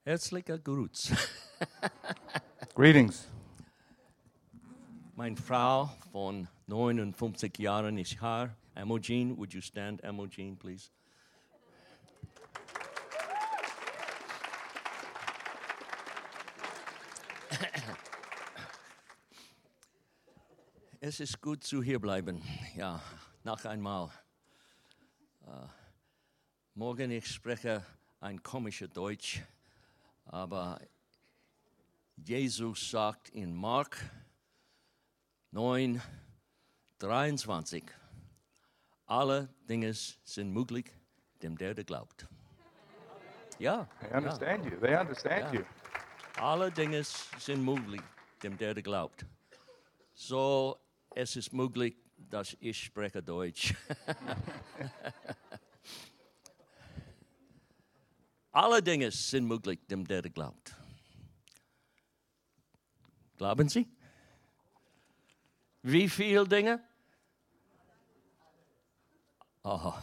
Herzlicher Gruß. Greetings. Meine Frau von 59 Jahren ist hier. Emojene, would you stand, Emojene, please? Es ist gut zu hier bleiben. Ja, noch einmal. Morgen ich spreche ein komisches Deutsch, aber Jesus sagt in Mark 9:23, alle Dinge sind möglich, dem der glaubt. Ja. They understand you. They understand you. Alle Dinge sind möglich, dem der glaubt. So, es ist möglich, dass ich spreche Deutsch. Alle Dinge sind möglich, dem der glaubt. Glauben Sie? Wie viele Dinge? Oh,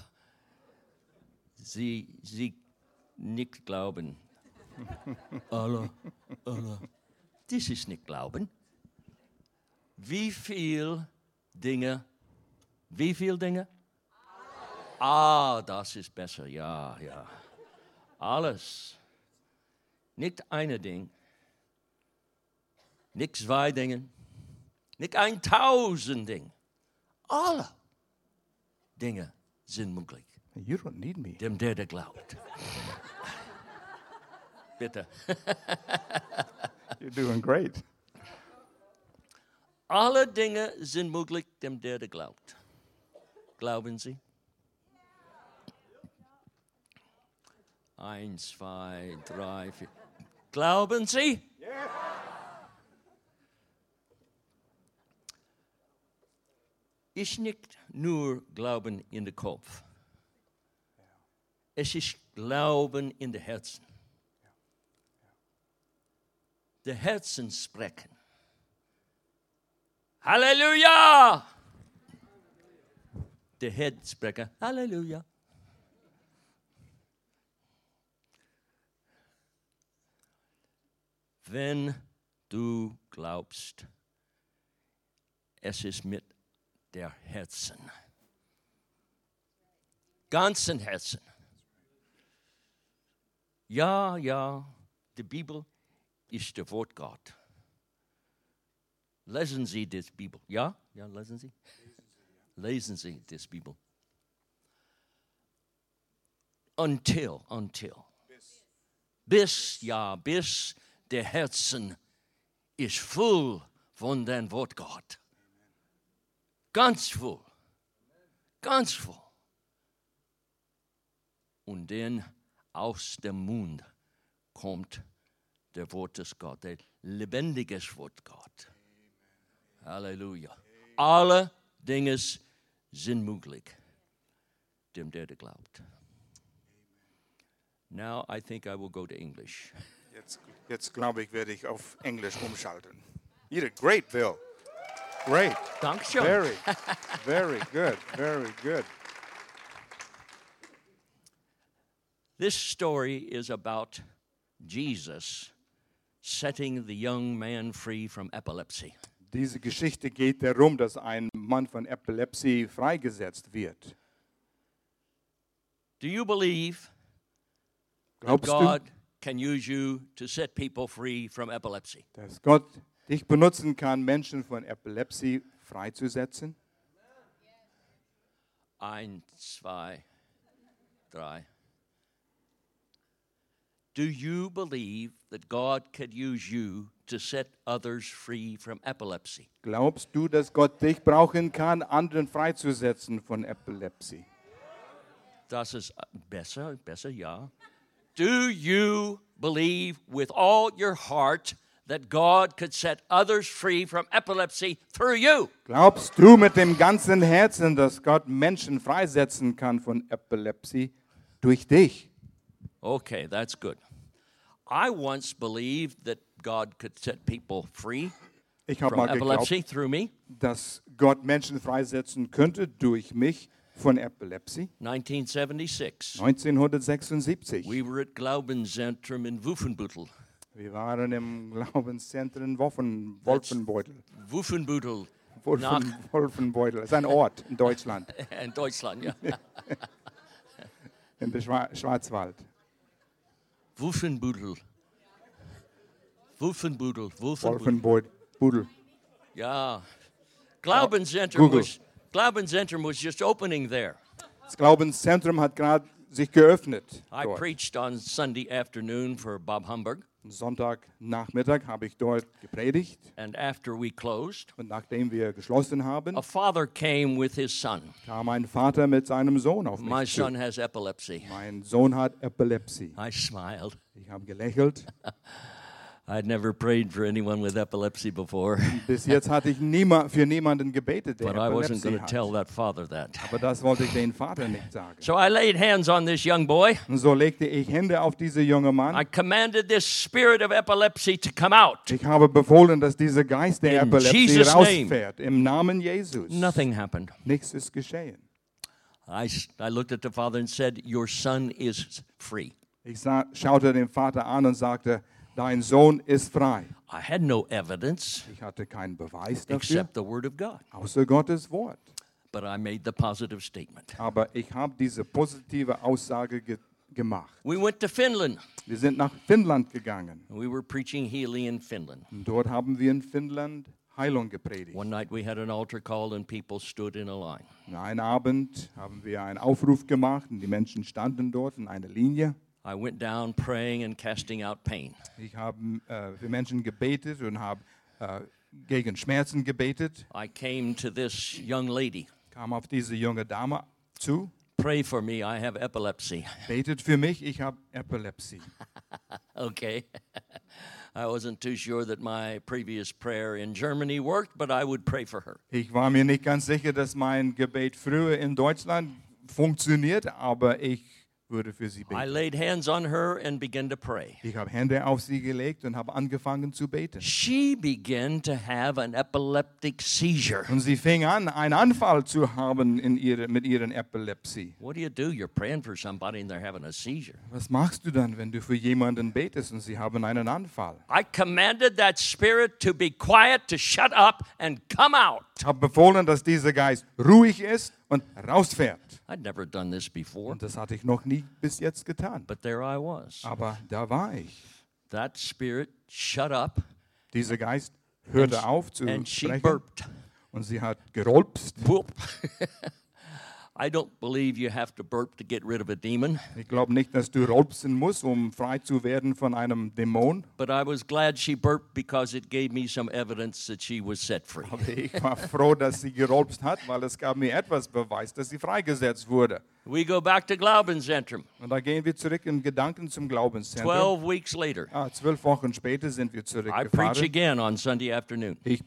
Sie nicht glauben. Alle. Das ist nicht Glauben. Wie viele Dinge? Wie viele Dinge? Ah, das ist besser, ja. Alles. Nicht ein Ding. Nicht 2 Dinge. Nicht 1000 Dinge. Alle Dinge sind möglich. You don't need me. Dem der glaubt. Bitte. You're doing great. Alle Dinge sind möglich, dem der glaubt. Glauben Sie? 1, 2, 3, 4. Glauben Sie? Yes. Ist nicht nur Glauben in den Kopf. Es ist Glauben in den Herzen. Die Herzen sprechen. Halleluja! Der Herz sprechen. Halleluja. Wenn du glaubst, es ist mit der Herzen. Ganzen Herzen. Ja, die Bibel ist das Wort Gott. Lesen Sie die Bibel. Ja, lesen Sie. Lesen Sie die Bibel. Until. Bis der Herzen ist voll von dem Wort Gott. Ganz voll. Und dann aus dem Mund kommt der Wort des Gott, der lebendige Wort Gott. Halleluja. Alle Dinge sind möglich, dem der glaubt. Now I think I will go to English. Jetzt glaube ich, werde ich auf Englisch umschalten. You did great, Bill. Great. Dankeschön. Very good. This story is about Jesus setting the young man free from epilepsy. Diese Geschichte geht darum, dass ein Mann von Epilepsie freigesetzt wird. Do you believe that Glaubst God du, can use you to set people free from epilepsy? dass Gott dich benutzen kann, Menschen von Epilepsie freizusetzen? 1, 2, 3. Do you believe that God could use you to set others free from epilepsy? Glaubst du, dass Gott dich brauchen kann, anderen freizusetzen von Epilepsie? Das ist besser, ja. Do you believe with all your heart that God could set others free from epilepsy through you? Glaubst du mit dem ganzen Herzen, dass Gott Menschen freisetzen kann von Epilepsie durch dich? Okay, that's good. I once believed that God could set people free Ich habe from mal epilepsy geglaubt, through me. dass Gott Menschen freisetzen könnte durch mich von Epilepsie. 1976. 1976. We were at Glaubenszentrum in Wolfenbüttel. Wir waren im Glaubenszentrum Wolfenbeutel. Wolfenbüttel. Wolfenbeutel, das ist ein Ort in Deutschland, In Deutschland, ja. in der Schwarzwald. Wolfenbüttel. Wolfenbüttel. Wolfenbeutel. Yeah. Glaubenszentrum Google. was just opening there. Das Glaubenszentrum hat gerade sich geöffnet. I Dort. preached on Sunday afternoon for Bob Humberg, Sonntagnachmittag habe ich dort gepredigt. and after we closed, Und nachdem wir geschlossen haben, a father came with his son. kam ein Vater mit seinem Sohn auf My mich zu. son has epilepsy. Mein Sohn hat Epilepsie. I smiled. Ich habe gelächelt. I'd never prayed for anyone with epilepsy before, Bis jetzt hatte ich für niemanden gebetet, der but I wasn't Epilepsie going to tell hat. that father that. Aber das wollte ich den Vater nicht sagen. So I laid hands on this young boy. Und so legte ich Hände auf diesen jungen I Mann. commanded this spirit of epilepsy to come out. Ich habe befohlen, dass dieser Geist der In Epilepsie Jesus' rausfährt. Im Namen Jesus. Nothing happened. Nichts ist geschehen. I looked at the father and said, your son is free. Ich schaute den Vater an und sagte, dein Sohn ist frei. I had no evidence Ich hatte keinen Beweis dafür, except the word of God, außer Gottes Wort. but I made the positive statement. Aber ich habe diese positive Aussage gemacht. We went to Finland. Wir sind nach Finnland gegangen. We were preaching healing in Finland. Und dort haben wir in Finnland Heilung gepredigt. One night we had an altar call and people stood in a line. Und einen Abend haben wir einen Aufruf gemacht und die Menschen standen dort in einer Linie. I went down praying and casting out pain. Ich habe für Menschen gebetet und habe gegen Schmerzen gebetet. I came to this young lady. Kam auf diese junge Dame zu. Pray for me, I have epilepsy. Betet für mich, ich habe Epilepsie. Okay. I wasn't too sure that my previous prayer in Germany worked, but I would pray for her. Ich war mir nicht ganz sicher, dass mein Gebet früher in Deutschland funktioniert, aber ich würde für sie I beten. laid hands on her and began to pray. Ich habe Hände auf sie gelegt und habe angefangen zu beten. She began to have an epileptic seizure. Und sie fing an, einen Anfall zu haben mit ihren Epilepsie. What do? You're praying for somebody and they're having a seizure. Was machst du dann, wenn du für jemanden betest und sie haben einen Anfall? I commanded that spirit to be quiet, to shut up, and come out. Ich habe befohlen, dass dieser Geist ruhig ist und rausfährt. I'd never done this before, Und das hatte ich noch nie bis jetzt getan. but there I was. Aber da war ich. That spirit shut up Dieser Geist hörte auf zu and she sprechen burped. und sie hat gerülpst. Whoop. I don't believe you have to burp to get rid of a demon, Ich glaube nicht, dass du rülpsen musst, um frei zu werden von einem Dämon. but I was glad she burped because it gave me some evidence that she was set free. Aber ich war froh, dass sie gerülpst hat, weil es gab mir etwas Beweis, dass sie freigesetzt wurde. We go back to Glaubenszentrum. Und da gehen wir zurück in Gedanken zum Glaubenszentrum. 12 weeks later, 12 Wochen später sind wir I preach zurückgefahren. again on Sunday afternoon. Ich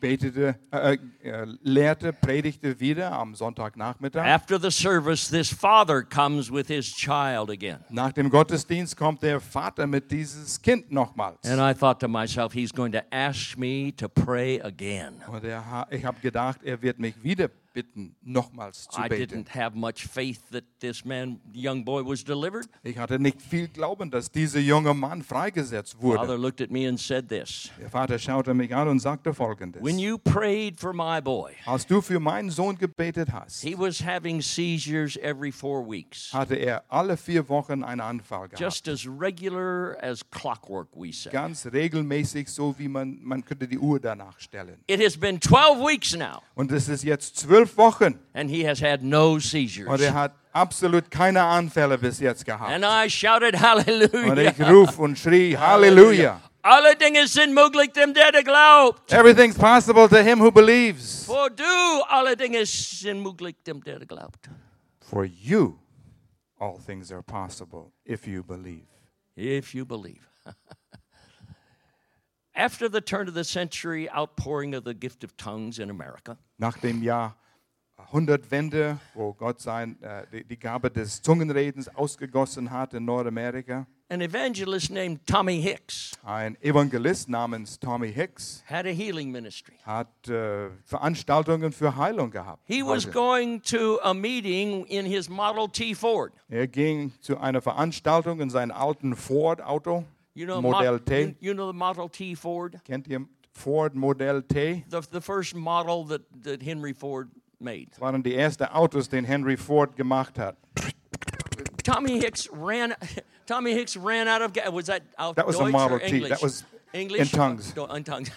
lehrte, predigte wieder am Sonntagnachmittag. After the service, this father comes with his child again. Nach dem Gottesdienst kommt der Vater mit dieses Kind nochmals. And I thought to myself, he's going to ask me to pray again. Und ich habe gedacht, er wird mich wieder bitten, nochmals zu I beten. didn't have much faith that this young boy was delivered. Ich hatte nicht viel Glauben, dass dieser junge Mann freigesetzt Father wurde. looked at me and said this, Der Vater schaute mich an und sagte Folgendes. when you prayed for my boy, Als du für meinen Sohn gebetet hast, he was having seizures every 4 weeks, hatte er alle 4 Wochen einen Anfall gehabt. just as regular as clockwork, we say. Ganz regelmäßig, so wie man könnte die Uhr danach stellen. It has been 12 weeks now, Und es ist jetzt 12 Wochen and he has had no und seizures. er hat absolut keine Anfälle bis jetzt gehabt. And I shouted, Und hallelujah. ich ruf und schrie, Halleluja. Alle Dinge sind möglich dem, der glaubt. Everything's possible to him who believes. For du, alle Dinge sind möglich dem, der glaubt. For you, all things are possible if you believe. If you believe. After the turn of the century outpouring of the gift of tongues in America, Nach dem Jahr 100-Wende, wo Gott die Gabe des Zungenredens ausgegossen hat in Nordamerika, an evangelist named Tommy Hicks Ein Evangelist namens Tommy Hicks had a healing ministry. hat Veranstaltungen für Heilung gehabt. He was going to a meeting in his Model T Ford. Er ging zu einer Veranstaltung in seinem alten Ford-Auto, You know, Modell T. you know the Model T Ford? Kennt ihr Ford Modell T? The first model that Henry Ford made. Das waren die ersten Autos, den Henry Ford gemacht hat. Tommy Hicks ran out of gas. Was that out That was a Deutsch Model or T. English? That was English? in tongues. In tongues.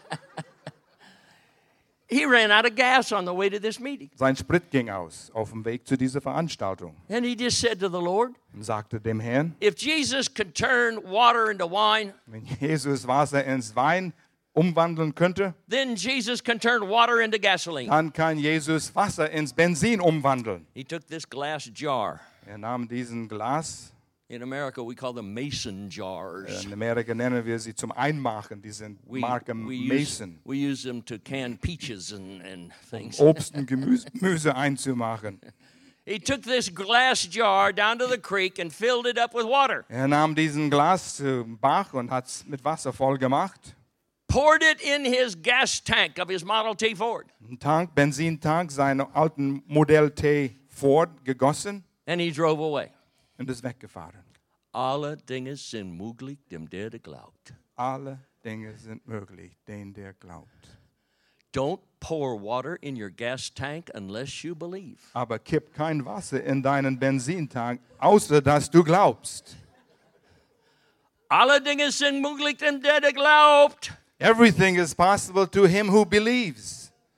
He ran out of gas on the way to this meeting. Sein Sprit ging aus auf dem Weg zu dieser Veranstaltung. And he just said to the Lord, Und sagte dem Herrn, if Jesus could turn water into wine, wenn Jesus Wasser ins Wein umwandeln könnte, then Jesus can turn water into gasoline. dann kann Jesus Wasser ins Benzin umwandeln. He took this glass jar. Er nahm diesen Glas, In America, we call them mason jars. in Amerika nennen wir sie zum Einmachen, diese Marke Mason, We use them to can peaches and things. Obst und Gemüse einzumachen. He took this glass jar down to the creek and filled it up with water. Er nahm diesen Glas zum Bach und hat es mit Wasser voll gemacht. Poured it in his gas tank of his Model T Ford. Einen Benzintank, seinen alten Modell T Ford gegossen And he drove away. und ist weggefahren. Alle Dinge sind möglich, dem der glaubt. Alle Dinge sind möglich, den der glaubt. Don't pour water in your gas tank unless you believe. Aber kipp kein Wasser in deinen Benzintank, außer dass du glaubst. Alle Dinge sind möglich, dem der glaubt. Everything is possible to him who believes.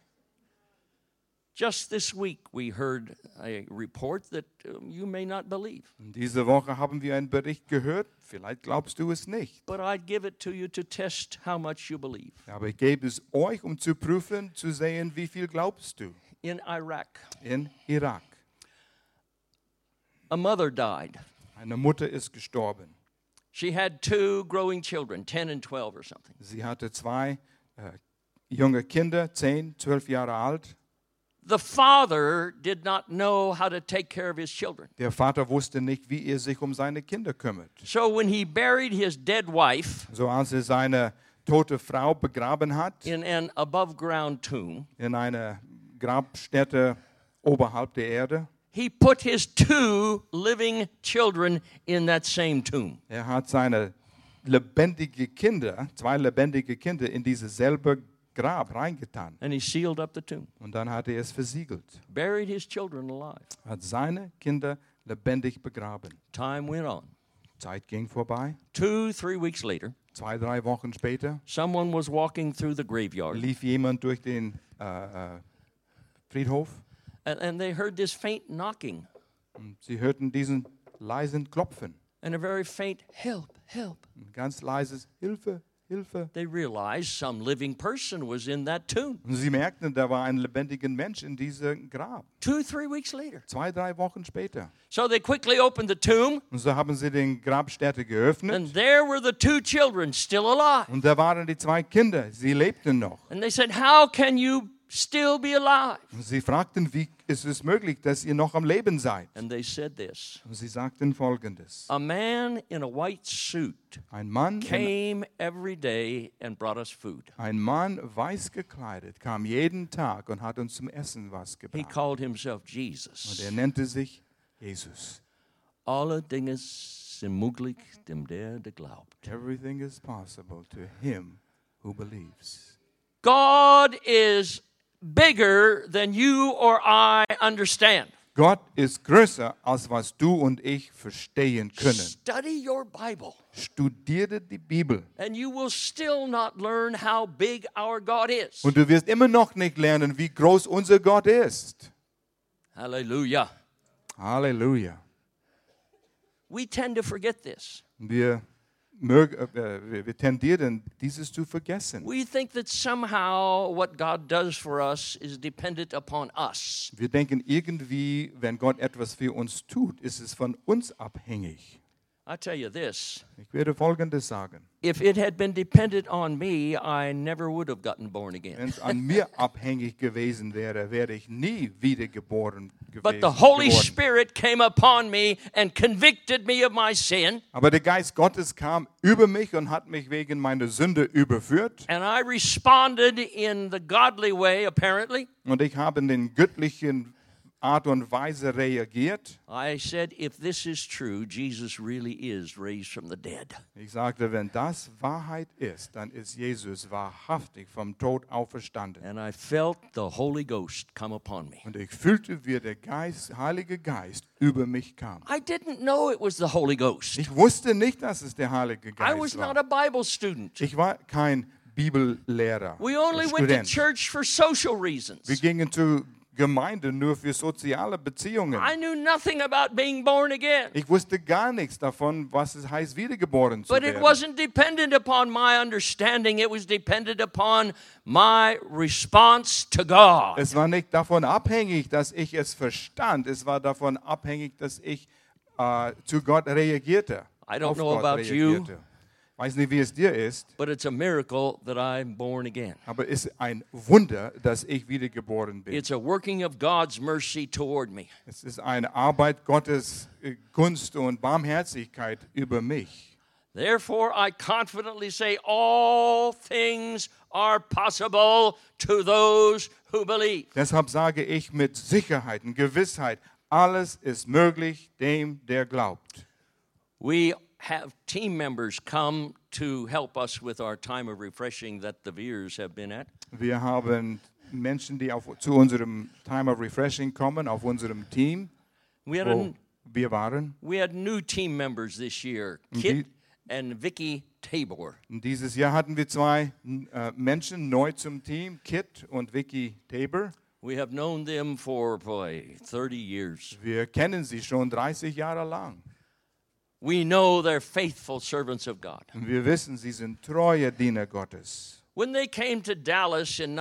Just this week we heard a report that you may not believe. Diese Woche haben wir einen Bericht gehört, vielleicht glaubst du es nicht. But I'd give it to you to test how much you believe. Aber ich gebe es euch, um zu prüfen, zu sehen, wie viel glaubst du. In Iraq, In Irak. a mother died. Eine Mutter ist gestorben. She had 2 growing children, 10 and 12 or something. Sie hatte 2 junge Kinder, 10, 12 Jahre alt. The father did not know how to take care of his children. Der Vater wusste nicht, wie er sich um seine Kinder kümmert. So when he buried his dead wife So als er seine tote Frau begraben hat, in an above ground tomb, in einer Grabstätte oberhalb der Erde, he put his 2 living children in that same tomb. er hat seine lebendige Kinder, 2 lebendige Kinder in dieses selbe Grab reingetan. And he sealed up the tomb, Und dann hat er es versiegelt. buried his children alive. Hat seine Kinder lebendig begraben. Time went on. Zeit ging vorbei. 2-3 weeks later, 2, 3 Wochen später someone was walking through the graveyard, lief jemand durch den Friedhof and they heard this faint knocking und sie hörten diesen leisen Klopfen. and a very faint help, help. Ein ganz leises Hilfe, Hilfe. They realized some living person was in that tomb. Und sie merkten, da war ein lebendiger Mensch in diesem Grab. 2-3 weeks later. 2, 3 Wochen später. So they quickly opened the tomb, Und so haben sie den Grabstätte geöffnet. and there were the 2 children still alive. Und da waren die 2 Kinder. Sie lebten noch. And they said, how can you still be alive? Und sie fragten, wie ist es möglich, dass ihr noch am Leben seid? And they said this. Und sie sagten Folgendes. A man in a white suit Ein Mann every day and brought us food. weiß gekleidet, kam jeden Tag und hat uns zum Essen was He gebracht. called himself Und Jesus. er nannte sich Jesus. Alle Dinge sind möglich, dem der glaubt. Everything is possible to him who believes. God is bigger than you or I understand. Gott ist größer, als was du und ich verstehen können. Study your Bible, Studiere die Bibel. and you will still not learn how big our God is. Und du wirst immer noch nicht lernen, wie groß unser Gott ist. Hallelujah. Halleluja. We tend to forget this. Wir tendieren, dieses zu vergessen. We think that somehow what God does for us is dependent upon us. Wir denken irgendwie, wenn Gott etwas für uns tut, ist es von uns abhängig. I tell you this, Ich werde Folgendes sagen. if it had been dependent on me, I never would have gotten born Wenn again. es an mir abhängig gewesen wäre, wäre ich nie wiedergeboren But gewesen. the Holy geworden. Spirit came upon me and convicted me of my sin, Aber der Geist Gottes kam über mich und hat mich wegen meiner Sünde überführt. and I responded in the godly way, apparently. Und ich habe in den göttlichen Art und Weise reagiert. I said, if this is true, Jesus really is raised from the dead. Ich sagte, wenn das Wahrheit ist, dann ist Jesus wahrhaftig vom Tod auferstanden. And I felt the Holy Ghost come upon me. Und ich fühlte, wie der Heilige Geist über mich kam. I didn't know it was the Holy Ghost. Ich wusste nicht, dass es der Heilige I was Geist not war. a Bible student. Ich war kein Bibellehrer, We only went to Student. church for social Wir reasons. gingen zur Gemeinde nur für soziale Beziehungen. I knew nothing about being born again. Ich wusste gar nichts davon, was es heißt, wiedergeboren zu But it werden. wasn't dependent upon my understanding. It was dependent upon my response to God. Es war nicht davon abhängig, dass ich es verstand. Es war davon abhängig, dass ich zu Gott reagierte. I don't auf know Gott about you. reagierte. Weiß nicht, wie es dir ist, But it's a miracle that I'm born again. aber es ist ein Wunder, dass ich wiedergeboren bin. It's a working of God's mercy toward me. Es ist eine Arbeit Gottes Gunst und Barmherzigkeit über mich. Therefore, I confidently say, all things are possible to those who believe. Deshalb sage ich mit Sicherheit und Gewissheit, alles ist möglich dem, der glaubt. We have team members come to help us with our time of refreshing that the Veers have been at. Wir haben Menschen, die zu unserem Time of Refreshing kommen, auf unserem Team, We had, wo wir waren. we had new team members this year, Kit and Vicky Tabor. Und dieses Jahr hatten wir zwei Menschen neu zum Team, Kit und Vicky Tabor. We have known them for, 30 years. Wir kennen sie schon 30 Jahre lang. We know they're faithful servants of God. Und wir wissen, sie sind treue Diener Gottes. When they came to Dallas in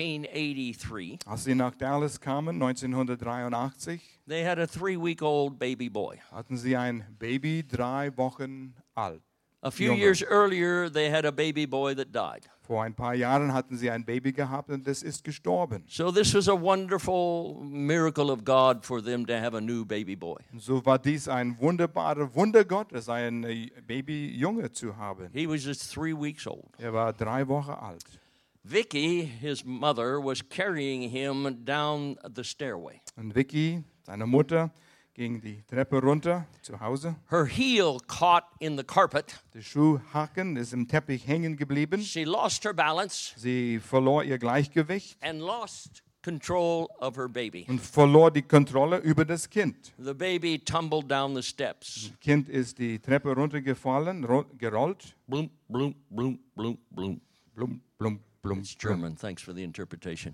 1983, Als sie nach Dallas kamen, 1983, they had a 3-week-old baby boy. hatten sie ein Baby, 3 Wochen alt. A few Junge. years earlier, they had a baby boy that died. Vor ein paar Jahren hatten sie ein Baby gehabt und das ist gestorben. So this was a wonderful miracle of God for them to have a new baby boy. Und so war dies ein wunderbarer Wunder Gottes, ein Babyjunge zu haben. He was just 3 weeks old. Er war 3 Wochen alt. Vicky, his mother, was carrying him down the stairway. Und Vicky, seine Mutter, ging die Treppe runter zu Hause. Her heel caught in the carpet. Der Schuhhaken ist im Teppich hängen geblieben. She lost her balance Sie verlor ihr Gleichgewicht and lost control of her baby. und verlor die Kontrolle über das Kind. The baby tumbled down the steps. Das Kind ist die Treppe runtergefallen, gerollt. Bloom, bloom, bloom, bloom, bloom. Blum, blum, blum. It's German. Thanks for the interpretation.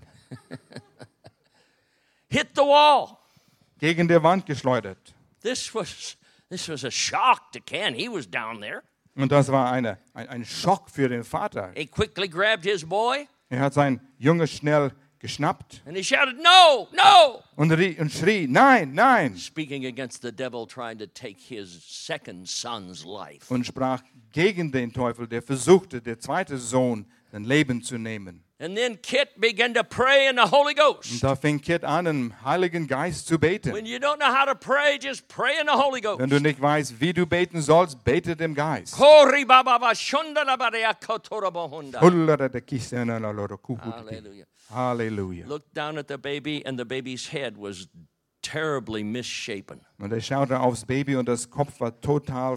Hit the wall. Gegen die Wand geschleudert. This was a shock to Ken. He was down there. Und das war ein Schock für den Vater. He quickly grabbed his boy Er hat seinen Junge schnell geschnappt and he shouted, "No, no!" und schrie, nein, nein. Speaking against the devil trying to take his second son's life. Und sprach gegen den Teufel, der versuchte, der zweite Sohn, sein Leben zu nehmen. And then Kit began to pray in the Holy Und Ghost. da fing Kit an, im Heiligen Geist zu beten. When you don't know how to pray, just pray in the Holy Ghost. Wenn du nicht weißt, wie du beten sollst, bete dem Geist. Hori baba ba shonda la ba rea kotora bohunda. Hallelujah. Halleluja. Looked down at the baby, and the baby's head was terribly misshapen. Und er schaute aufs Baby und das Kopf war total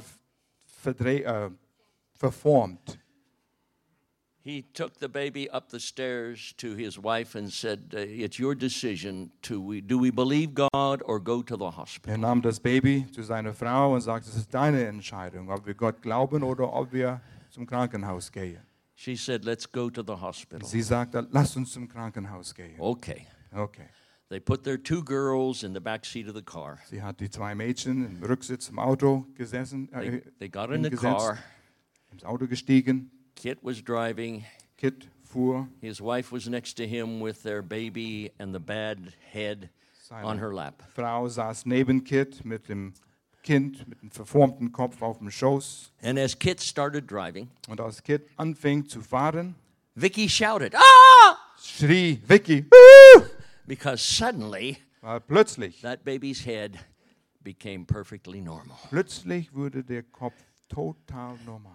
verformt. He took the baby up the stairs to his wife and said, "It's your decision. Do we believe God or go to the hospital?" Er nahm das Baby zu seiner Frau und sagte, es ist deine Entscheidung, ob wir Gott glauben oder ob wir zum Krankenhaus gehen. She said, "Let's go to the hospital." Sie sagte, lass uns zum Krankenhaus gehen. Okay. Okay. They put their 2 girls in the back seat of the car. Sie hat die 2 Mädchen im Rücksitz im Auto gesessen, They got in the gesetzt, car. ins Auto gestiegen. Kit was driving. Kit fuhr. His wife was next to him with their baby and the bad head on her lap. Frau saß neben Kit mit dem Kind mit einem verformten Kopf auf dem Schoß. And as Kit started driving, Und als Kid anfing zu fahren, Vicky shouted, "Ah!" schrie Vicky, "Woo!" Because suddenly Weil plötzlich that baby's head became perfectly normal. wurde der Kopf total normal.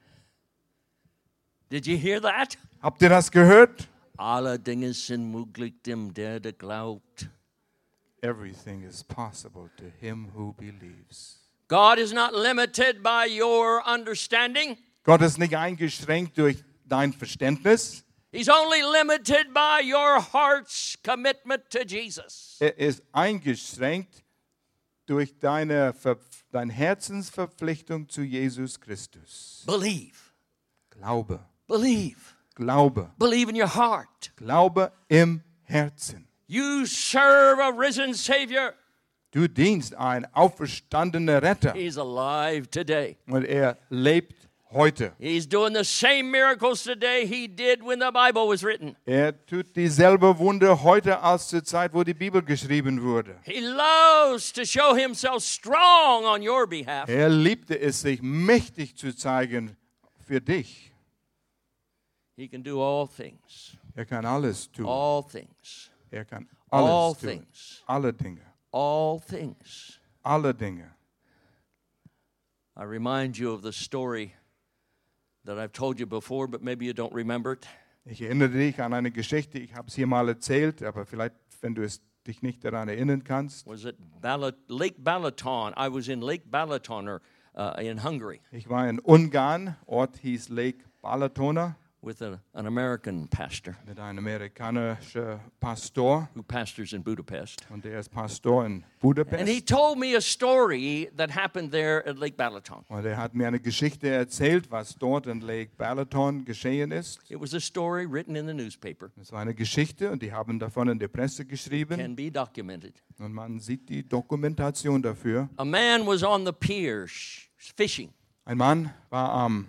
Did you hear that? Habt ihr das gehört? Alle Dinge sind möglich dem, der glaubt. Everything is possible to him who believes. God is not limited by your understanding. Gott ist nicht eingeschränkt durch dein Verständnis. He's only limited by your heart's commitment to Jesus. Er ist eingeschränkt durch deine Herzensverpflichtung zu Jesus Christus. Believe. Glaube, Believe. Glaube, Believe in your heart. Glaube im Herzen. You serve a risen Savior. Du dienst einen auferstandenen Retter He's alive today. und er lebt heute. He's doing the same miracles today he did when the Bible was written. Er tut dieselbe Wunder heute als zur Zeit, wo die Bibel geschrieben wurde. He loves to show himself strong on your behalf. Er liebte es, sich mächtig zu zeigen für dich. He can do all things. Er kann alles tun. All things. Er kann All alles tun. things. Alle Dinge. All things. Alle Dinge. I remind you of the story that I've told you before, but maybe you don't remember it. Ich erinnere dich an eine Geschichte, ich habe es hier mal erzählt, aber vielleicht, wenn du dich nicht daran erinnern kannst. Was it Lake Balaton? I was in Lake Balaton in Hungary Ich war in Ungarn, Ort hieß Lake Balatona, with an American pastor mit einem amerikanischen Pastor who pastors in Budapest. und der ist Pastor in And he Budapest. told me a story that happened there at Lake Balaton. Und er hat mir eine Geschichte erzählt, was dort in Lake Balaton geschehen ist. It was a story written in the newspaper, Es war eine Geschichte und die haben davon in der Presse geschrieben can be documented. und man sieht die Dokumentation dafür. A man was on the pier fishing. Ein Mann war am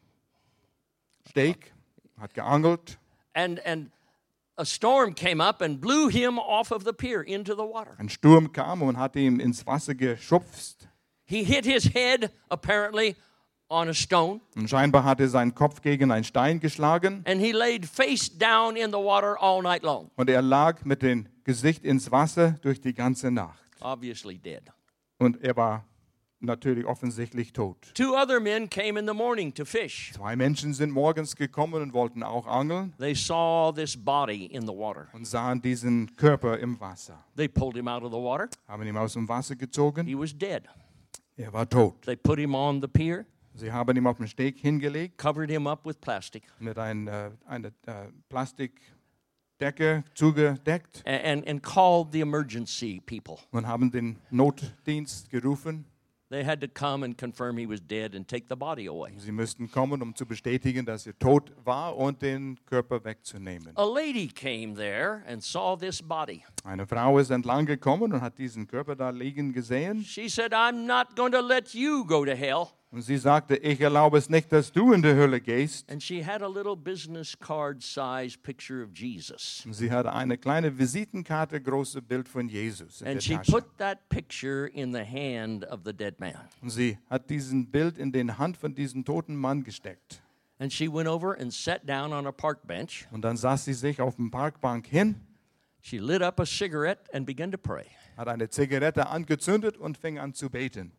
Steg, hat geangelt And a storm came up and blew him off of the pier into the water. Ein Sturm kam und hat ihn ins Wasser geschubst. He hit his head, apparently, on a stone, Und scheinbar hat er seinen Kopf gegen einen Stein geschlagen. and he laid face down in the water all night long, Und er lag mit dem Gesicht ins Wasser durch die ganze Nacht. obviously dead. Und er war natürlich offensichtlich tot. 2 other men came in the morning to fish. 2 Menschen sind morgens gekommen und wollten auch angeln They saw this body in the water. und sahen diesen Körper im Wasser. They pulled him out of the water. Haben ihn aus dem Wasser gezogen. He was dead. Er war tot. They put him on the pier, Sie haben ihn auf den Steg hingelegt covered him up with plastic, mit einer Plastikdecke zugedeckt and called the emergency people. und haben den Notdienst gerufen. They had to come and confirm he was dead and take the body away. Sie müssten kommen, um zu bestätigen, dass er tot war und den Körper wegzunehmen. A lady came there and saw this body. Eine Frau ist entlang gekommen und hat diesen Körper da liegen gesehen. She said, "I'm not going to let you go to hell." Und sie sagte, ich erlaube es nicht, dass du in die Hölle gehst. And she had a little business card size picture of Jesus. Und sie hatte eine kleine Visitenkarte, große Bild von Jesus in der And she Tasche. put that picture in the hand of the dead man. Und sie hat diesen Bild in den Hand von diesem toten Mann gesteckt. And she went over and sat down on a park bench. Und dann saß sie sich auf dem Parkbank hin, She lit up a cigarette and began to pray. hat eine Zigarette angezündet und fing an zu beten.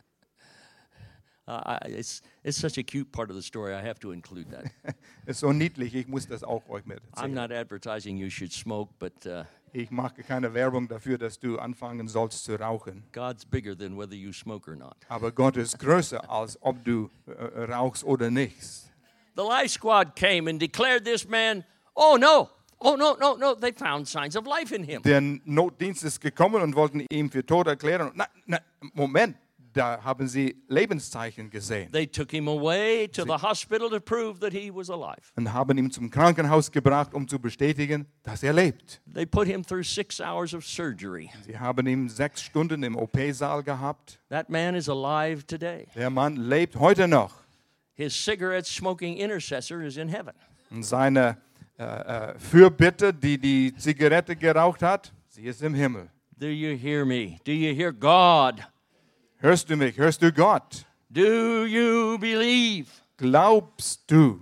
It's such a cute part of the story. I have to include that. Ist so niedlich, ich muss das auch euch mit I'm erzählen. not advertising you should smoke, but Ich mache keine Werbung dafür, dass du anfangen sollst zu rauchen. God's bigger than whether you smoke or not. Aber Gott ist größer, als ob du rauchst oder nicht. The life squad came and declared this man, oh no, they found signs of life in him. Der Notdienst ist gekommen und wollten ihn für tot erklären. Nein, Moment, da haben sie Lebenszeichen gesehen. They took him away to the hospital to prove that he was alive. Und haben ihn zum Krankenhaus gebracht, um zu bestätigen, dass er lebt. They put him through 6 hours of surgery. Sie haben ihn 6 Stunden im OP-Saal gehabt. That man is alive today. Der Mann lebt heute noch. His cigarette-smoking intercessor is in heaven. Und seine Fürbitte, die Zigarette geraucht hat, sie ist im Himmel. Do you hear me? Do you hear God? Hörst du mich? Hörst du Gott? Do you believe? Glaubst du?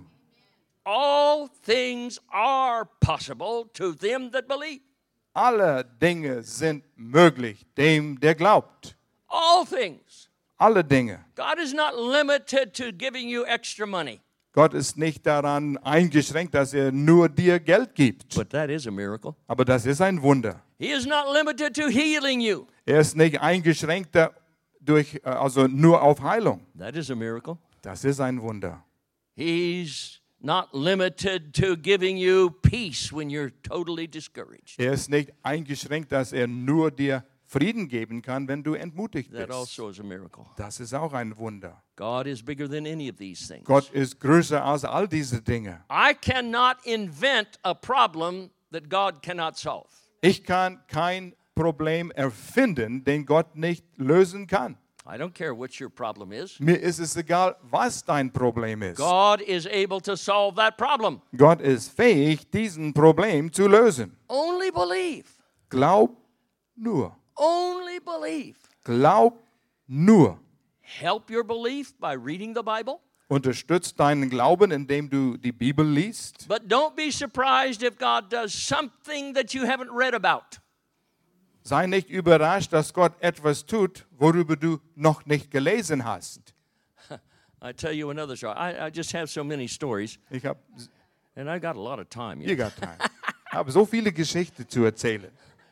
All things are possible to them that believe. Alle Dinge sind möglich dem, der glaubt. All things. Alle Dinge. God is not limited to giving you extra money. Gott ist nicht daran eingeschränkt, dass er nur dir Geld gibt. But that is a miracle. Aber das ist ein Wunder. He is not limited to healing you. Er ist nicht eingeschränkt also nur auf Heilung. That is a miracle. Das ist ein Wunder. He's not limited to giving you peace when you're totally discouraged. Er ist nicht eingeschränkt, dass er nur dir Frieden geben kann, wenn du entmutigt That bist. also is a miracle. Das ist auch ein Wunder. God is bigger than any of these things. Gott ist größer als all diese Dinge. I cannot invent a problem that God cannot solve. Ich kann kein Problem erfinden, den Gott nicht lösen kann. I don't care what your problem is. Mir ist es egal, was dein Problem ist. God is able to solve that problem. Gott ist fähig, diesen Problem zu lösen. Only believe. Glaub nur. Only believe. Glaub nur. Help your belief by reading the Bible. Unterstützt deinen Glauben, indem du die Bibel liest. But don't be surprised if God does something that you haven't read about. Sei nicht überrascht, dass Gott etwas tut, worüber du noch nicht gelesen hast. I tell you another story. I just have so many stories, Ich habe and I got a lot of time. hab so viele Geschichten zu erzählen.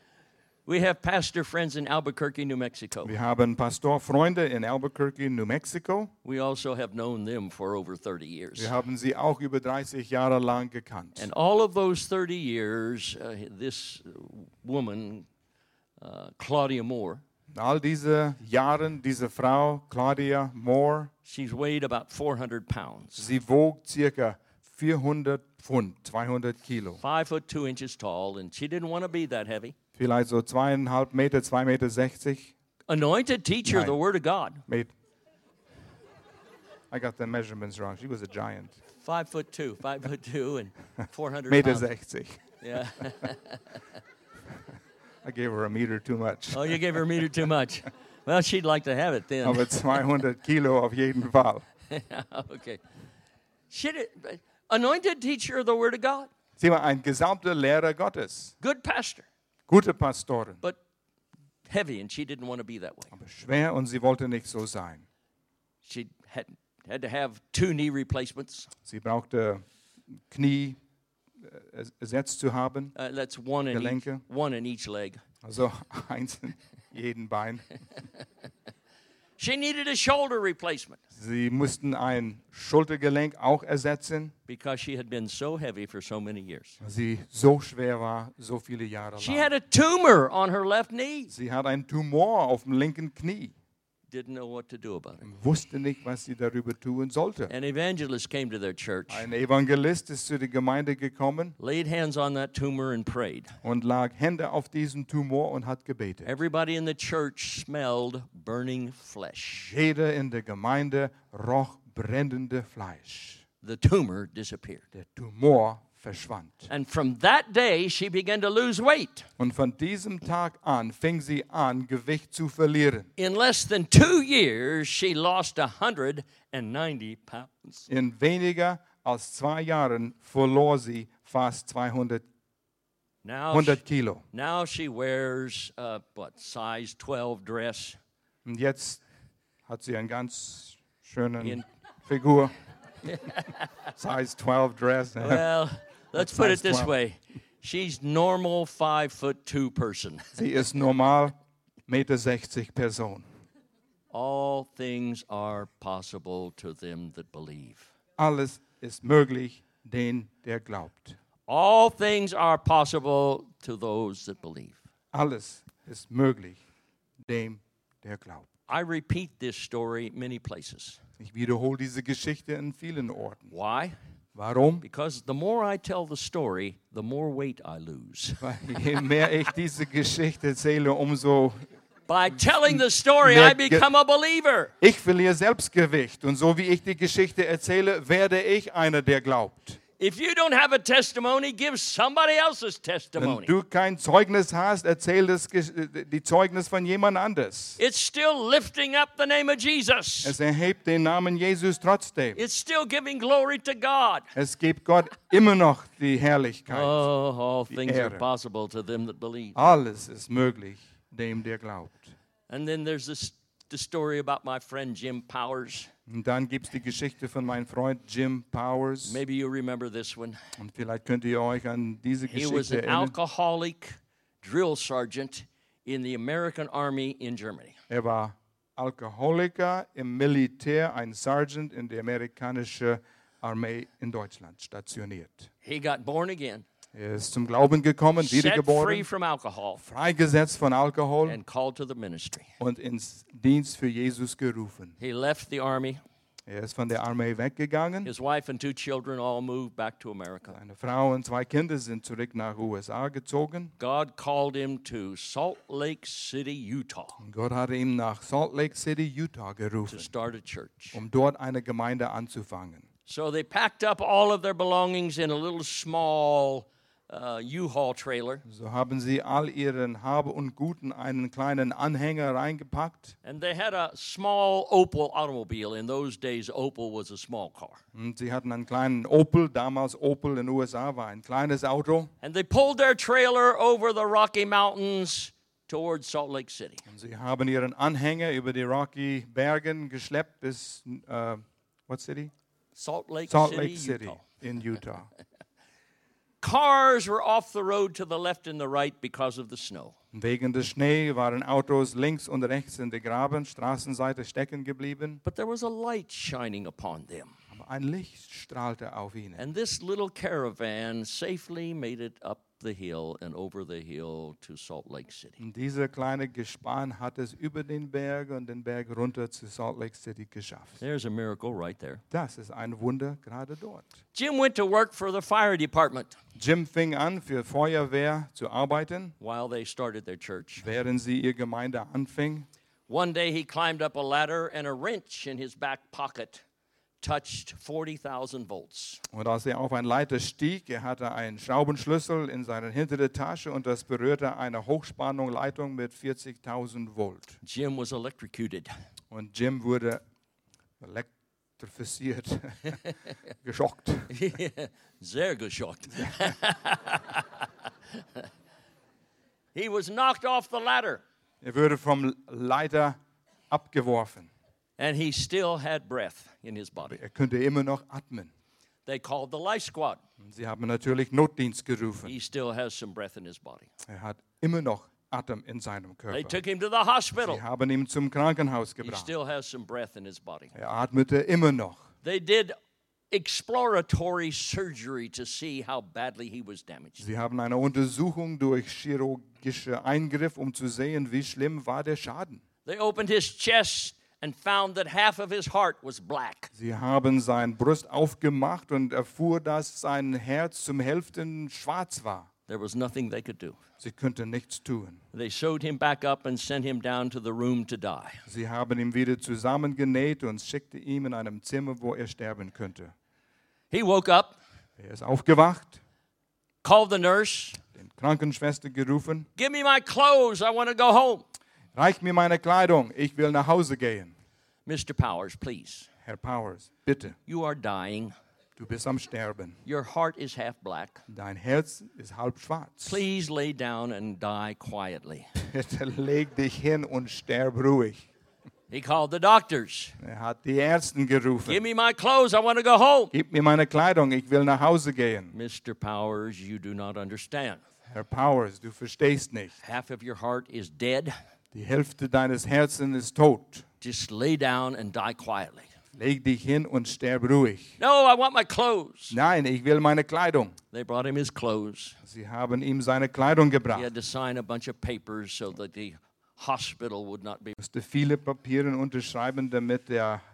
We have pastor friends in Albuquerque, New Mexico. Wir haben Pastorfreunde in Albuquerque, New Mexico. We also have known them for over 30 years. Wir haben sie auch über 30 Jahre lang gekannt. And all of those 30 years, this woman, Claudia Moore, All diese Jahren, diese Frau, Claudia Moore, she's weighed about 400 pounds. sie wogt circa 400 Pfund, 200 Kilo. 5'2" tall, and she didn't want to be that heavy. Vielleicht so 2,5 Meter, 2,60 Meter. Anointed teacher of the Word of God. I got the measurements wrong. She was a giant. 5'2", and 400 Meter pounds. 60. Yeah. I gave her a meter too much. Oh, you gave her a meter too much. Well, she'd like to have it then. Aber 200 Kilo auf jeden Fall. Okay. Anointed teacher of the Word of God. Sie war ein gesalbter Lehrer Gottes. Good pastor, Gute Pastorin. but heavy, and she didn't want to be that way. Aber schwer und sie wollte nicht so sein. She had to have 2 knee replacements. Sie brauchte Knie ersetzt zu haben. That's one in each leg. Also eins in jedem Bein. She needed a shoulder replacement Sie mussten ein Schultergelenk auch ersetzen, because she had been so heavy for so many years. weil sie so schwer war, so viele Jahre She lang. had a tumor on her left knee. Sie hat einen Tumor auf dem linken Knie. Didn't know what to do about it. Wusste nicht, was sie darüber tun sollte. An evangelist came to their church, Ein Evangelist ist zu der Gemeinde gekommen laid hands on that tumor and prayed. und lag Hände auf diesen Tumor und hat gebetet. Everybody in the church smelled burning flesh. Jeder in der Gemeinde roch brennende Fleisch. The tumor disappeared. Der Tumor verschwand. And from that day, she began to lose weight. Und von diesem Tag an fing sie an, Gewicht zu verlieren. In less than 2 years, she lost 190 pounds. In weniger als 2 Jahren verlor sie fast 100 Kilo. Now she wears, size 12 dress. Und jetzt hat sie einen ganz schönen Figur. Size 12 dress. Well, let's put it this 12. way. She's normal 5'2" person. Sie ist normal 1,60 Meter Person. All things are possible to them that believe. Alles ist möglich, den der glaubt. All things are possible to those that believe. Alles ist möglich, dem der glaubt. I repeat this story many places. Ich wiederhole diese Geschichte in vielen Orten. Why? Warum? Because the more I tell the story, the more weight I lose. Weil je mehr ich diese Geschichte erzähle, umso By telling the story, I become a believer. ich verliere Selbstgewicht. Und so wie ich die Geschichte erzähle, werde ich einer, der glaubt. If you don't have a testimony, give somebody else's Wenn testimony. du kein Zeugnis hast, erzähl die Zeugnis von jemand anders. It's still lifting up the name of Jesus. Es erhebt den Namen Jesus trotzdem. It's still giving glory to God. Es gibt Gott immer noch die Herrlichkeit. Oh, all things are Ehre. possible to them that believe. Alles ist möglich, dem der glaubt. And then there's the story about my friend Jim Powers. Und dann gibt es die Geschichte von meinem Freund Jim Powers. Maybe you remember this one. Und vielleicht könnt ihr euch an diese He was Geschichte an erinnern. alcoholic drill sergeant in the American Army in Germany. Er war Alkoholiker im Militär, ein Sergeant in der amerikanischen Armee in Deutschland stationiert. He got born again, Er ist zum Glauben gekommen, set free wiedergeboren, from alcohol, freigesetzt von Alkohol and called to the ministry. und ins Dienst für Jesus gerufen. He left the army. Er ist von der Armee weggegangen. His wife and 2 children all moved back to America. Seine Frau und 2 Kinder sind zurück nach USA gezogen. God called him to Salt Lake City, Utah, Und Gott hatte ihn nach Salt Lake City, Utah to gerufen, start a church. dort eine Gemeinde anzufangen. So they packed up all of their belongings in a little small U-Haul trailer, So haben sie all ihren Habe und Gut in einen kleinen Anhänger reingepackt. and they had a small Opel automobile. In those days, Opel was a small car. Und sie hatten einen kleinen Opel, damals Opel in den USA war ein kleines Auto. And they pulled their trailer over the Rocky Mountains towards Salt Lake City. Und sie haben ihren Anhänger über die Rocky Bergen geschleppt bis, what city? Salt Lake Salt City, Lake City Utah. in Utah. Cars were off the road to the left and the right because of the snow. Wegen des Schnee waren Autos links und rechts in der Graben, Straßenseite stecken geblieben. But there was a light shining upon them. Aber ein Licht strahlte auf ihnen. And this little caravan safely made it up the hill and over the hill to Salt Lake City. Und dieser kleine Gespann hat es über den Berg und den Berg runter zu Salt Lake City geschafft. There's a miracle right there. Das ist ein Wunder gerade dort. Jim went to work for the fire department Jim fing an, für Feuerwehr zu arbeiten, while they started their church. während sie ihre Gemeinde anfing. One day he climbed up a ladder and a wrench in his back pocket touched 40,000 volts. Und als er auf eine Leiter stieg, er hatte einen Schraubenschlüssel in seiner hinteren Tasche und das berührte eine Hochspannungsleitung mit 40.000 Volt. Jim was electrocuted. Und Jim wurde elektrifiziert, geschockt. Sehr geschockt. He was knocked off the ladder, Er wurde vom Leiter abgeworfen. and he still had breath in his body. Er könnte immer noch atmen. They called the life squad. Und sie haben natürlich Notdienst gerufen. He still has some breath in his body. Er hat immer noch Atem in seinem They Körper. took him to the hospital. Sie haben ihn zum Krankenhaus He gebracht. still has some breath in his body. Er atmete immer noch. They did exploratory surgery to see how badly he was damaged. Sie haben eine Untersuchung durch chirurgische Eingriff, um zu sehen, wie schlimm war der Schaden. They opened his chest and found that half of his heart was black. Sie haben seine Brust aufgemacht und erfuhr, dass sein Herz zum Hälften schwarz war. There was nothing they could do. Sie könnten nichts tun. They sewed him back up and sent him down to the room to die. Sie haben ihn wieder zusammengenäht und schickten ihn in einem Zimmer, wo er sterben könnte. He woke up, Er ist aufgewacht, called the nurse, den Krankenschwester gerufen. "Give me my clothes, I want to go home." Reich mir meine Kleidung, ich will nach Hause gehen. Mr. Powers, please. Herr Powers, bitte, You are dying. du bist am Sterben. Your heart is half black. Dein Herz ist halb schwarz. Please lay down and die quietly. Bitte leg dich hin und sterb ruhig. He called the doctors. Er hat die Ärzte gerufen. "Give me my clothes, I want to go home." Gib mir meine Kleidung, ich will nach Hause gehen. Mr. Powers, you do not understand. Herr Powers, du verstehst nicht. Half of your heart is dead. Die Hälfte deines Herzens ist tot. Just lay down and die quietly. Leg dich hin und sterb ruhig. "No, I want my clothes." Nein, ich will meine Kleidung. They brought him his clothes. Sie haben ihm seine Kleidung He gebracht. had to sign a bunch of papers so that the hospital would not be. Er musste viele Papiere unterschreiben, damit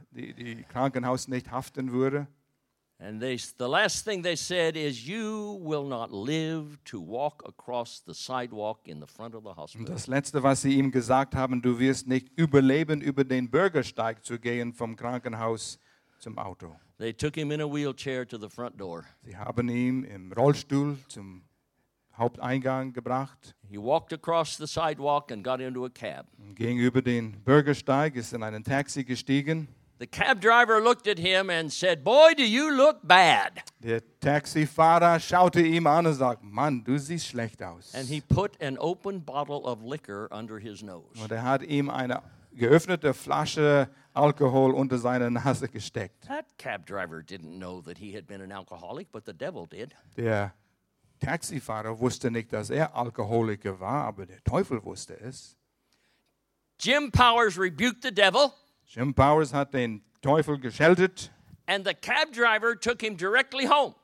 die Krankenhaus nicht haften würde. And the last thing they said is, "You will not live to walk across the sidewalk in the front of the Und hospital." das Letzte, was sie ihm gesagt haben, du wirst nicht überleben, über den Bürgersteig zu gehen vom Krankenhaus zum Auto. They took him in a wheelchair to the front door. Sie haben ihn im Rollstuhl zum Haupteingang gebracht. He walked across the sidewalk and got into a cab. Ging über den Bürgersteig, ist in einen Taxi gestiegen. The cab driver looked at him and said, "Boy, do you look bad." Der Taxifahrer schaute ihm an und sagte, Mann, du siehst schlecht aus. And he put an open bottle of liquor under his nose. Und er hat ihm eine geöffnete Flasche Alkohol unter seine Nase gesteckt. That cab driver didn't know that he had been an alcoholic, but the devil did. Der Taxifahrer wusste nicht, dass er Alkoholiker war, aber der Teufel wusste es. Jim Powers rebuked the devil, Jim Powers hat den Teufel gescheltet and the cab driver took him directly home.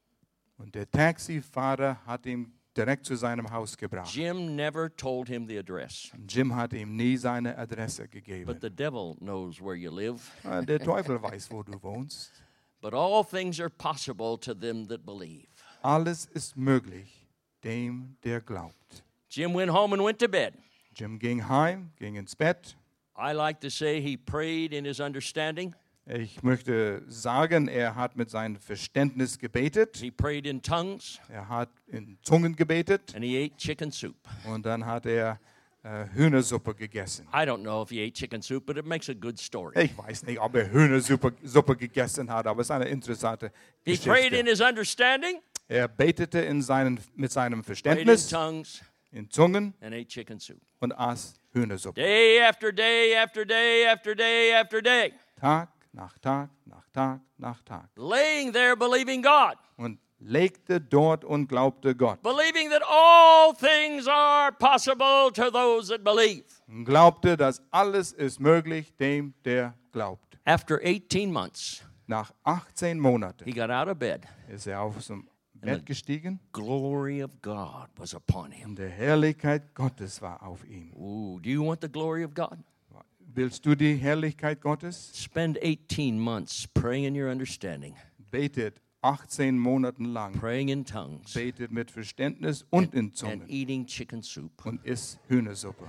und der Taxifahrer hat ihn direkt zu seinem Haus gebracht. Jim never told him the address, Jim hat ihm nie seine Adresse but gegeben. the devil knows where you live. Der Teufel weiß, wo du wohnst. But all things are possible to them that believe. Alles ist möglich, dem, der glaubt. Jim went home and went to bed. Jim ging heim, ging ins Bett. I like to say he prayed in his understanding. Ich möchte sagen, er hat mit seinem Verständnis gebetet. He prayed in tongues, Er hat in Zungen gebetet and he ate chicken soup. und dann hat er Hühnersuppe gegessen. I don't know if he ate chicken soup, but it makes a good story. Ich weiß nicht, ob er Hühnersuppe gegessen hat, aber es ist eine interessante He prayed in Geschichte. his understanding, Er betete mit seinem prayed in Verständnis tongues, in Zungen and ate chicken soup. und aß Hühnersuppe. Day after day after day after day after day. Tag nach Tag nach Tag nach Tag. Laying there believing God, Und legte dort und glaubte Gott. believing that all things are possible to those that believe. Und glaubte, dass alles ist möglich dem, der glaubt. After 18 months, Nach 18 Monaten he got out of bed. ist er aus dem Bett gestiegen Glory of God was upon him. und die Herrlichkeit Gottes war auf ihm. Ooh, do you want the glory of God? Willst du die Herrlichkeit Gottes? Spend 18 months praying in your understanding, Betet 18 Monaten lang. praying in tongues, Betet mit Verständnis und in and Zungen eating chicken soup. und isst Hühnersuppe.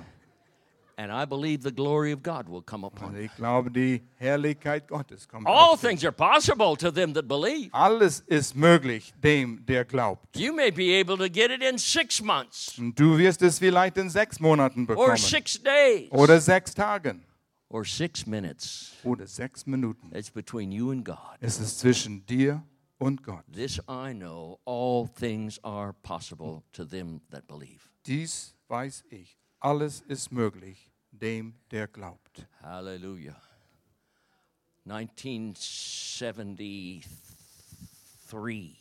And I believe the glory of God will come Und upon you. ich glaube, die Herrlichkeit Gottes kommt All auf dich. things are possible to them that believe. Alles ist möglich dem, der glaubt. You may be able to get it in 6 months Und du wirst es vielleicht in 6 Monaten or bekommen. 6 days Oder 6 Tagen. or 6 minutes. Oder 6 Minuten. It's between you and God. Es ist zwischen dir und Gott. This I know, all things are possible to them that believe. Dies weiß ich. Alles ist möglich dem, der glaubt. Hallelujah. 1973.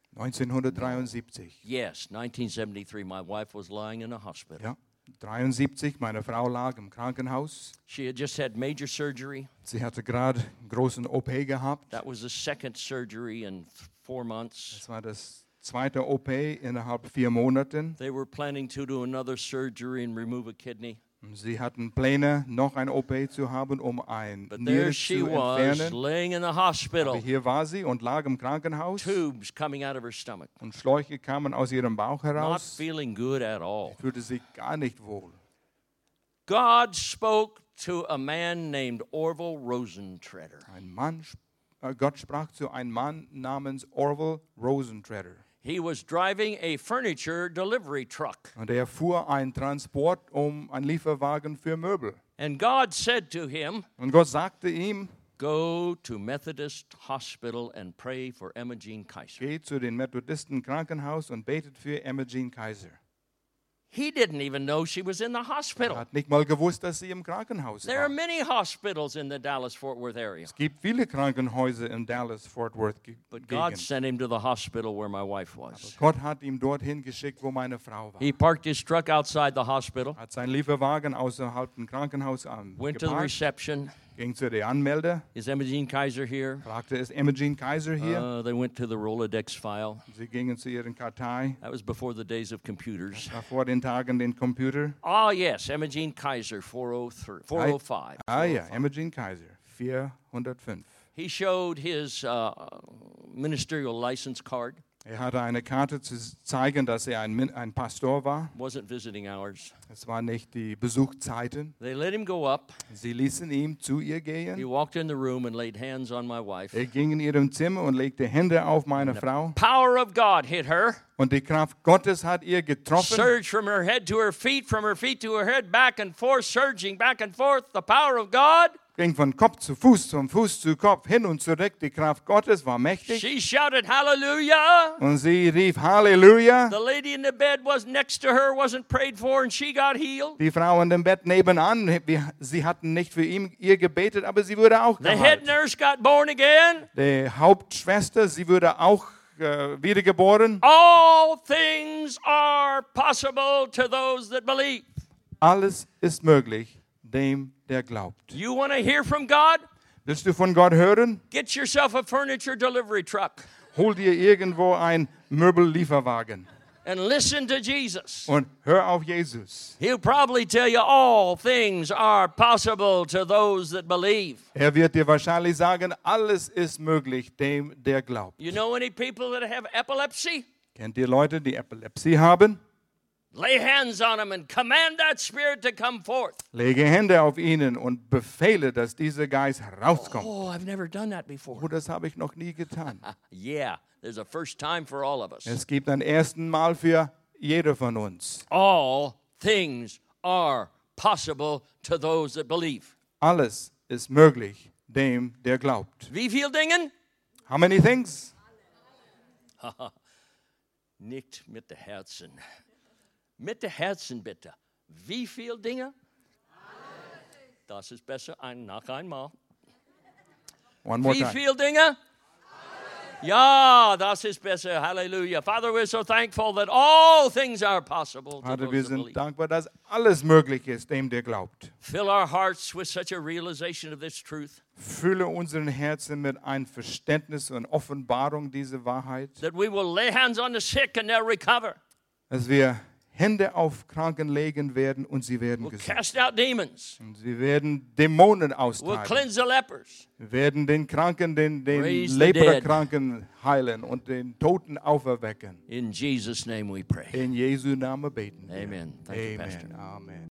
1973. Yes, 1973. My wife was lying in a hospital. Ja, 73. Meine Frau lag im Krankenhaus. She had just had major surgery. Sie hatte gerade einen großen OP gehabt. That was the second surgery in 4 months. Das war das zweite OP innerhalb 4 Monaten. They were planning to do another surgery and remove a kidney. Sie hatten Pläne, noch ein OP zu haben, um ein But Niere there she zu was, entfernen. laying in the Aber hospital. hier war sie und lag im Krankenhaus. Tubes coming out of her stomach. Und Schläuche kamen aus ihrem Bauch Not heraus. feeling good at all. Fühlte sich gar nicht wohl. God spoke to a man named Orville Rosentreader. Gott sprach zu einem Mann namens Orville Rosentreader. He was driving a furniture delivery truck. Und er fuhr einen Transport einen Lieferwagen für Möbel. And God said to him, Und Gott sagte ihm, "Go to Methodist Hospital and pray for Emma Jean Kaiser." geh zu den Methodisten Krankenhaus und betet für Emma Jean Kaiser. He didn't even know she was in the Er hospital. hat nicht mal gewusst, dass sie im Krankenhaus There are war. many hospitals in the Dallas-Fort Worth area. Es gibt viele Krankenhäuser in Dallas-Fort Worth But God Gegend. sent him to the hospital where my wife was. Gott hat ihn dorthin geschickt, wo meine Frau war. He parked his truck outside the hospital, Hat seinen Lieferwagen außerhalb des Krankenhauses went to the geparkt, reception. ging zu der Anmelder, Is Emma Jean Kaiser here? fragte, ist Emma Jean Kaiser hier? They went to the Rolodex file. Sie gingen zu ihren Kartei. That was before the days of computers. War vor den Tagen den Computer. Ah, yes, Emma Jean Kaiser, 403, 405. Ja, Emma Jean Kaiser, 405. He showed his ministerial license card. Er hatte eine Karte zu zeigen, dass er ein Pastor war. Wasn't visiting hours. Es waren nicht die Besuchszeiten. They let him go up. Sie ließen ihn zu ihr He gehen. walked in the room and laid hands on my wife. Er ging in ihrem Zimmer und legte Hände auf meine Frau. Power of God hit her. Und die Kraft Gottes hat ihr getroffen. Surged from her head to her feet to her head, back and forth, surging back and forth. The power of God. Ging von Kopf zu Fuß, von Fuß zu Kopf, hin und zurück. Die Kraft Gottes war mächtig. She shouted hallelujah. Und sie rief Halleluja. The lady in the bed was next to her, wasn't prayed for, and she got healed. Die Frau in dem Bett nebenan, sie hatten nicht für ihr gebetet, aber sie wurde auch The head geheilt. nurse got born again. Die Hauptschwester, sie wurde auch wiedergeboren. All things are possible to those that believe. Alles ist möglich, dem, der glaubt. You want to hear from God? Willst du von Gott hören? Get yourself a furniture delivery truck Hol dir irgendwo einen Möbellieferwagen and listen to Jesus. und hör auf Jesus. He'll probably tell you all things are possible to those that believe. Er wird dir wahrscheinlich sagen, alles ist möglich, dem, der glaubt. You know any people that have epilepsy? Kennt ihr Leute, die Epilepsie haben? Lay hands on them and command that spirit to come forth. Lege Hände auf ihnen und befehle, dass dieser Geist herauskommt. Oh, I've never done that before. Oh, das habe ich noch nie getan. Yeah, there's a first time for all of us. Es gibt ein ersten Mal für jeder von uns. All things are possible to those that believe. Alles ist möglich, dem, der glaubt. Wie viel Dingen? How many things? Nicht mit dem Herzen. Mit dem Herzen bitte. Wie viel Dinge? Das ist besser noch einmal. One more Wie time. viel Dinge? Ja, das ist besser. Hallelujah. Father, we're so thankful that all things are possible to Vater, wir those that sind believe. dankbar, dass alles möglich ist, dem, der glaubt. Fill our hearts with such a realization of this truth Fülle unseren Herzen mit einem Verständnis und Offenbarung dieser Wahrheit, that we will lay hands on the sick and they'll recover. dass wir Hände auf Kranken legen werden und sie werden We'll gesund. cast out demons. Und sie werden Dämonen We'll austreiben. cleanse the lepers. Wir werden den Kranken, den Raise the Leprakranken heilen und den Toten auferwecken. In Jesus' name we pray. In Jesu Namen beten wir. Amen. Thank you, Pastor. Amen. Amen.